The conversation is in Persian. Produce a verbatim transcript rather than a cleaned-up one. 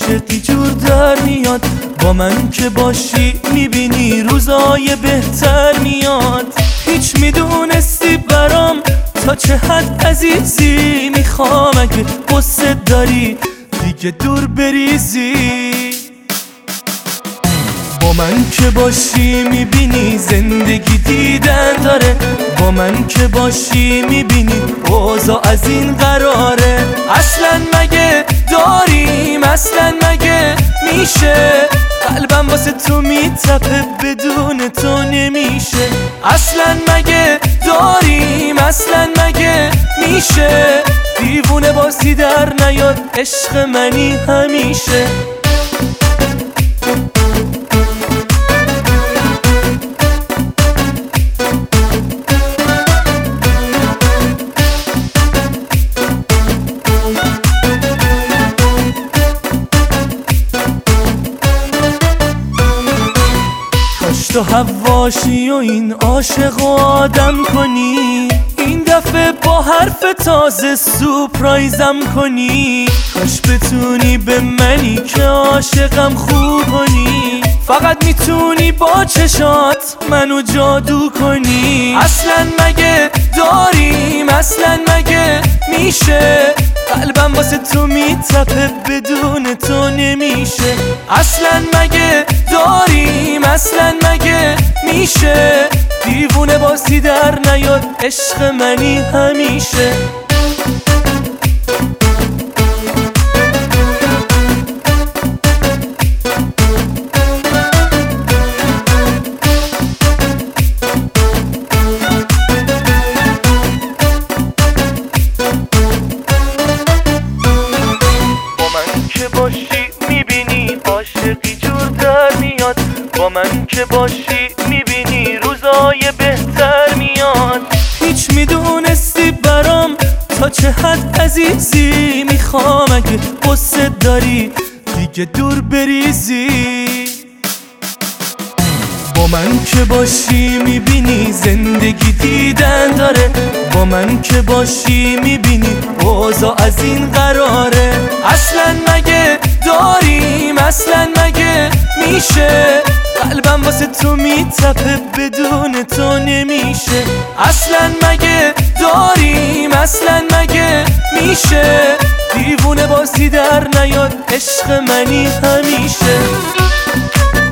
عاشقی جور در میاد، با من که باشی میبینی روزای بهتر میاد. هیچ میدونستی برام تا چه حد عزیزی، میخوام اگه قصه داری دیگه دور بریزی. با من که باشی میبینی زندگی دیدن داره، با من که باشی میبینی اوضاع از این قراره. اصلا مگه داریم، اصلا مگه میشه، قلبم واسه تو میتپه بدون تو نمیشه. اصلا مگه داریم، اصلا مگه میشه، دیوونه بازی در نیاد عشق منی همیشه. تو حواشی و این عاشق و آدم کنی، این دفعه با حرف تازه سورپرایزم کنی. کاش بتونی به منی که عاشقم خوب کنی، فقط میتونی با چشات منو جادو کنی. اصلا مگه داریم، اصلا مگه میشه، قلبم واسه تو میتپه بدون تو نمیشه. اصلا مگه داریم، اصلا مگه میشه، دیوونه بازی در نیاد عشق منی همیشه. عاشقی جور در میاد، با من که باشی میبینی روزای بهتر میاد. هیچ میدونستی برام تا چه حد عزیزی، میخوام اگه قصه داری دیگه دور بریزی. با من که باشی میبینی زندگی دیدن داره، با من که باشی میبینی اوضاع از این قراره. اصلا مگه داریم، اصلا مگه میشه، قلبم واسه تو میتپه بدون تو نمیشه. اصلا مگه داریم، اصلا مگه میشه، دیوونه بازی در نیاد عشق منی همیشه.